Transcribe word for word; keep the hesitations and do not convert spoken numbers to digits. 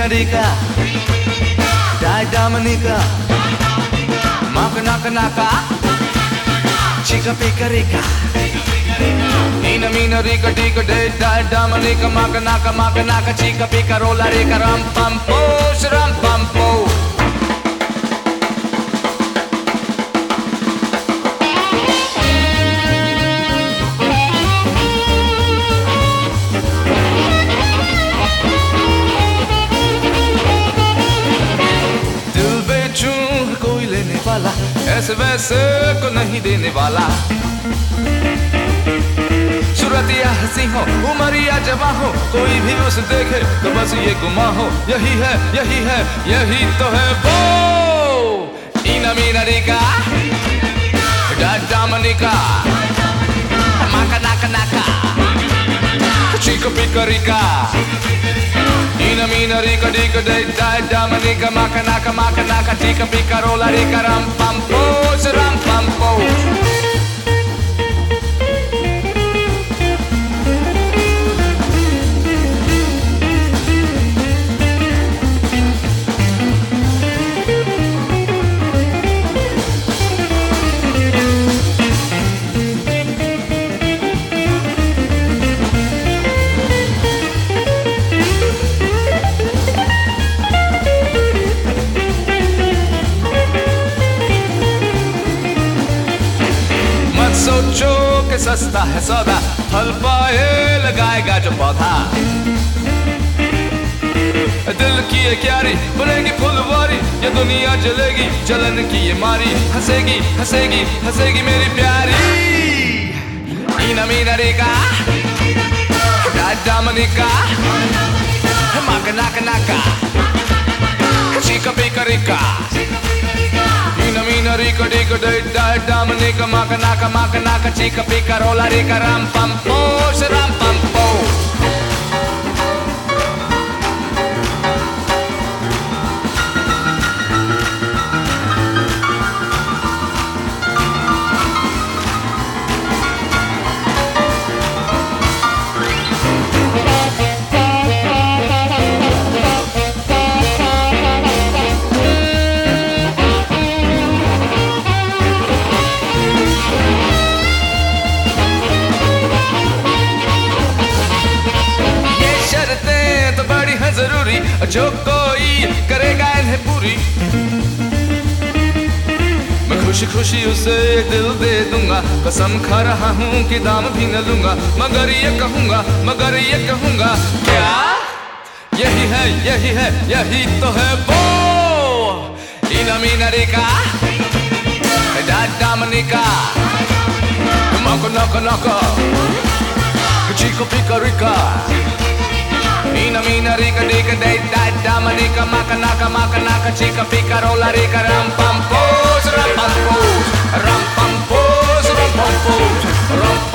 rica, dai dominica, maka naka naka, chica pica rica. Ina mina rica dica dai dai dominica, maka naka maka naka, chica pica rolla rica ram pam po, ram pam po. ऐसे वैसे को नहीं देने वाला सूरतिया हंसी हो उमरिया जवा हो कोई भी उसे देखे तो बस ये गुमा हो यही है यही है यही तो है वो इना मीना रिका डामनिका माका नाका नाका चिको पिको रिका Ina mina rica dica dai dai dominica maka naka maka naka chica pica rolla rica ram pam po ram pam po. सोचो कि सस्ता है सौदा फल पाए लगाएगा जो पौधा दिल की ये क्यारी बनेगी फुलवारी ये दुनिया जलेगी जलन की ये मारी हंसेगी हंसेगी हंसेगी मेरी प्यारी इना मीना रिका डामनिका माका नाका नाका चिका पिका रिका Ina mina rica dica dai dai dominica maka naka maka naka chica pica rolla rica ram pam po ram pam po. जरूरी जो कोई करेगा इन्हें पूरी मैं खुशी खुशी उसे दिल दे दूंगा कसम खा रहा हूँ कि दाम भी न लूंगा मगर ये कहूंगा मगर ये कहूंगा क्या यही है यही है यही तो है वो इना मीना रिका डामनिका मको नको नको चिको पिको रिका Ina mina rica dica dai dai dominica maka naka maka naka chica pica rolla rica ram pam po ram pam po ram pam po ram pam po ram